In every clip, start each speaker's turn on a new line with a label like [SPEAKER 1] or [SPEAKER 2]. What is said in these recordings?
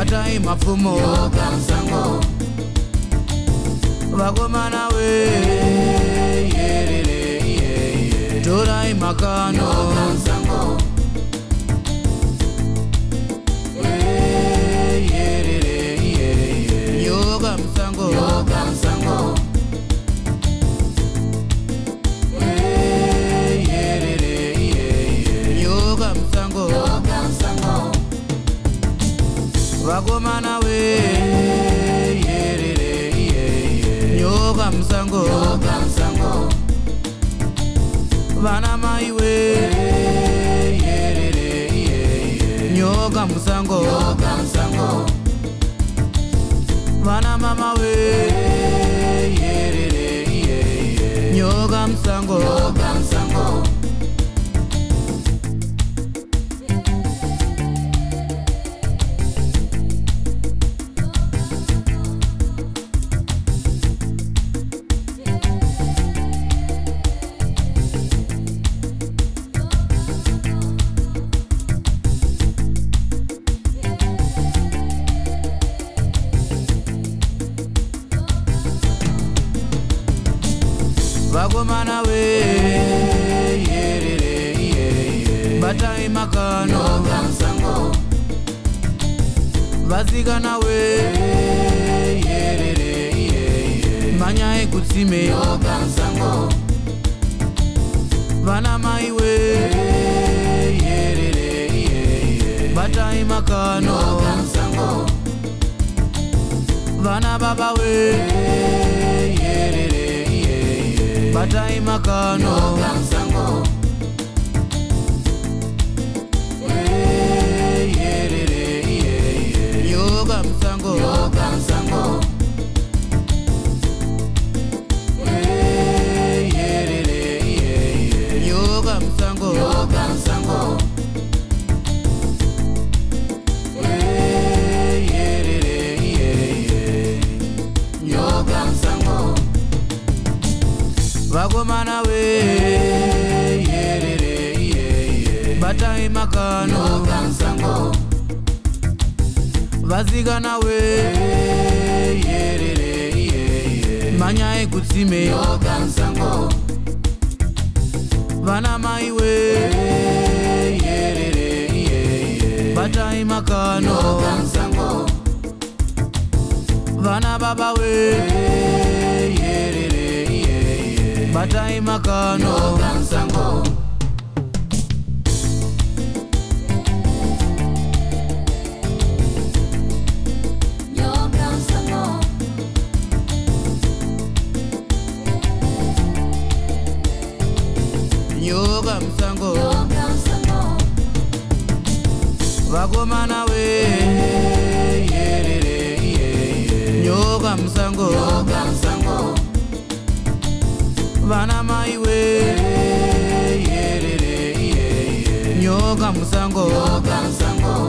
[SPEAKER 1] batai mapfumo
[SPEAKER 2] Nyoka Musango
[SPEAKER 1] vakomana we torai makano
[SPEAKER 2] Nyoka Musango
[SPEAKER 1] Nyoka Musango
[SPEAKER 2] Nyoka Musango
[SPEAKER 1] Nyoka Musango
[SPEAKER 2] Nyoka Musango
[SPEAKER 1] vakomana we Nyoka Musango
[SPEAKER 2] Nyoka Musango
[SPEAKER 1] vana mai we Nyoka Musango
[SPEAKER 2] Nyoka Musango
[SPEAKER 1] vana mama we Nyoka Musango
[SPEAKER 2] Nyoka Musango
[SPEAKER 1] vakomana we batai makano
[SPEAKER 2] Nyoka Musango
[SPEAKER 1] vasikana we manya ekutsime
[SPEAKER 2] Nyoka Musango
[SPEAKER 1] vana mai we batai makano
[SPEAKER 2] Nyoka Musango
[SPEAKER 1] vana baba we batai makano
[SPEAKER 2] Nyoka Musango
[SPEAKER 1] Nyoka Musango
[SPEAKER 2] Nyoka Musango
[SPEAKER 1] Nyoka Musango
[SPEAKER 2] Nyoka Musango Nyoka Musango
[SPEAKER 1] vakomana we batai makano
[SPEAKER 2] Nyoka Musango
[SPEAKER 1] vasikana we manya ekutsime
[SPEAKER 2] Nyoka Musango
[SPEAKER 1] vana mai we batai makano
[SPEAKER 2] Nyoka Musango
[SPEAKER 1] vana baba we batai makano
[SPEAKER 2] Nyoka Musango Nyoka Musango
[SPEAKER 1] Nyoka Musango
[SPEAKER 2] Nyoka Musango
[SPEAKER 1] vakomana we Nyoka Musango
[SPEAKER 2] Nyoka Musango
[SPEAKER 1] vana mai we Nyoka Musango
[SPEAKER 2] Nyoka Musango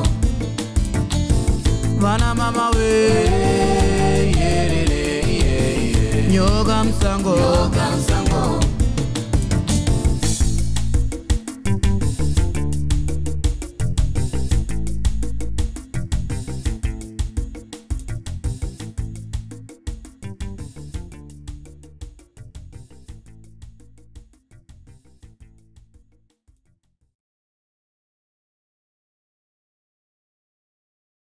[SPEAKER 1] vana mama we Nyoka Musango
[SPEAKER 2] Nyoka Musango